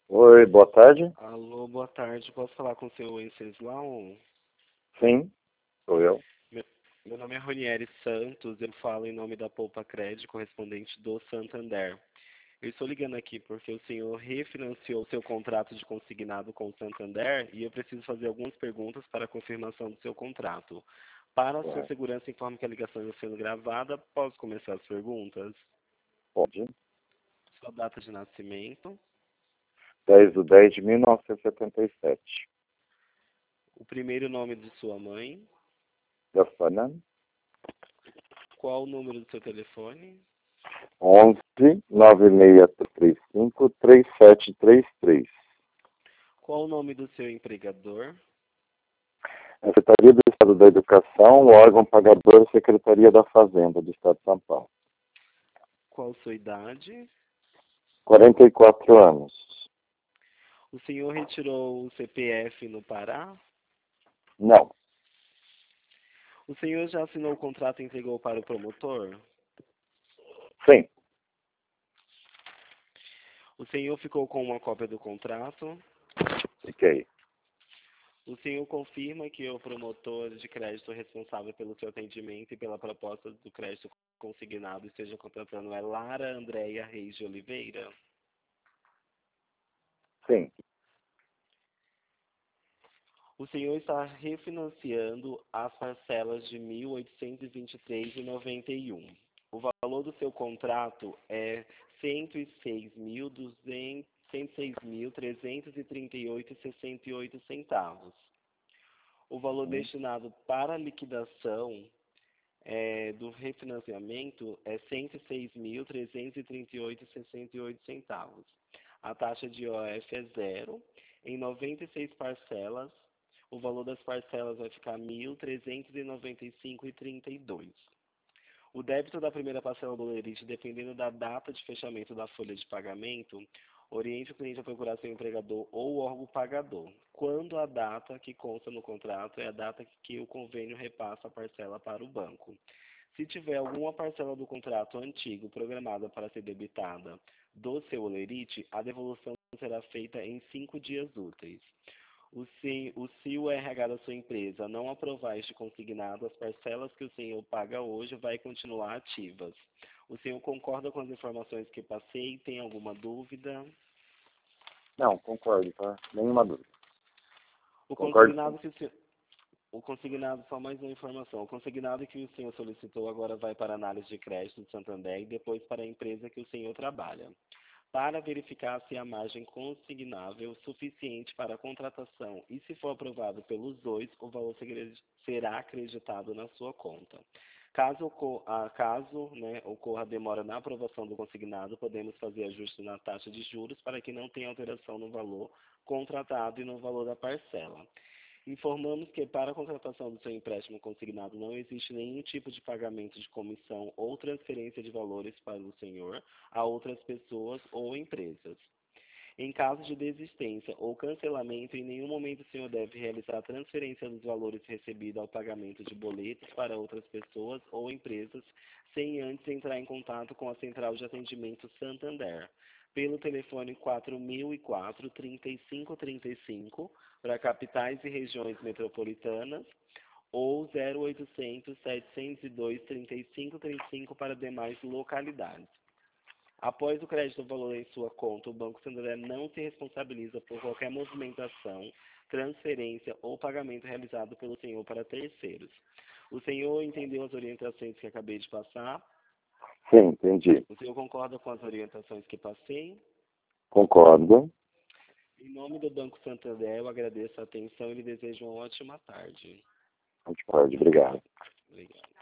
Oi, boa tarde. Alô, boa tarde. Posso falar com o seu Wenceslau? Sim, sou eu. Meu, meu nome é Ronieri Santos, eu falo em nome da Poupa Crédito, correspondente do Santander. Eu estou ligando aqui porque o senhor refinanciou seu contrato de consignado com o Santander e eu preciso fazer algumas perguntas para a confirmação do seu contrato. Para a sua Claro, segurança, informe que a ligação está sendo gravada. Posso começar as perguntas? pode. Sua data de nascimento, 10/10/1977. o primeiro nome de sua mãe, Gasparian, qual o número do seu telefone? 11-9635-3733. Qual o nome do seu empregador? Secretaria do Estado da Educação, o órgão pagador, Secretaria da Fazenda do Estado de São Paulo. Qual sua idade? 44 anos. O senhor retirou o CPF no Pará? Não. O senhor já assinou o contrato e entregou para o promotor? Sim. O senhor ficou com uma cópia do contrato? Fiquei. O senhor confirma que o promotor de crédito responsável pelo seu atendimento e pela proposta do crédito consignado esteja contratando é Lara Andréia Reis de Oliveira? Sim. O senhor está refinanciando as parcelas de R$ 1.823,91. O valor do seu contrato é R$ 106.338,68. O valor destinado para a liquidação do refinanciamento é R$ 106.338,68. A taxa de OF é zero. Em 96 parcelas, o valor das parcelas vai ficar R$ 1.395,32. O débito da primeira parcela do lerite, dependendo da data de fechamento da folha de pagamento, oriente o cliente a procurar seu empregador ou órgão pagador, quando a data que consta no contrato é a data que o convênio repassa a parcela para o banco. Se tiver alguma parcela do contrato antigo programada para ser debitada do seu olerite, a devolução será feita em 5 dias úteis. Se o RH da sua empresa não aprovar este consignado, as parcelas que o senhor paga hoje vai continuar ativas. O senhor concorda com as informações que passei? Tem alguma dúvida? Não, concordo, tá? Nenhuma dúvida. O Concordo sim. consignado que o senhor... O consignado, só mais uma informação. O consignado que o senhor solicitou agora vai para a análise de crédito do Santander e depois para a empresa que o senhor trabalha, para verificar se a margem consignável é suficiente para a contratação e, se for aprovado pelos dois, o valor será acreditado na sua conta. Caso ocorra demora na aprovação do consignado, podemos fazer ajuste na taxa de juros para que não tenha alteração no valor contratado e no valor da parcela. Informamos que para a contratação do seu empréstimo consignado não existe nenhum tipo de pagamento de comissão ou transferência de valores para o senhor a outras pessoas ou empresas. Em caso de desistência ou cancelamento, em nenhum momento o senhor deve realizar a transferência dos valores recebidos ao pagamento de boletos para outras pessoas ou empresas, sem antes entrar em contato com a Central de Atendimento Santander, pelo telefone 4004-3535, para capitais e regiões metropolitanas, ou 0800-702-3535 para demais localidades. Após o crédito do valor em sua conta, o Banco Santander não se responsabiliza por qualquer movimentação, transferência ou pagamento realizado pelo senhor para terceiros. O senhor entendeu as orientações que acabei de passar? Sim, entendi. O senhor concorda com as orientações que passei? Concordo. Em nome do Banco Santander, eu agradeço a atenção e lhe desejo uma ótima tarde. Pode, obrigado. Obrigado.